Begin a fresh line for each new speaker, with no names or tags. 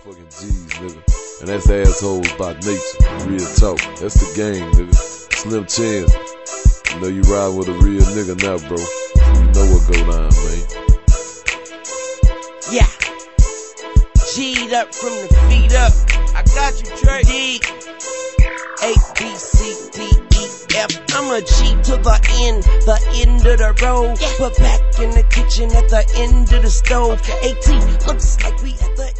motherfucking G's, nigga. And that's assholes by nature. Real talk. That's the game, nigga. Slim Chance. You know you ride with a real nigga now, bro. You know what go down, man.
Yeah. G'd up from the feet up. I got you, Trey. D. A, B, C, D, E, F. I'm a G to the end of the road. But back in the kitchen at the end of the stove. 18 looks like we at the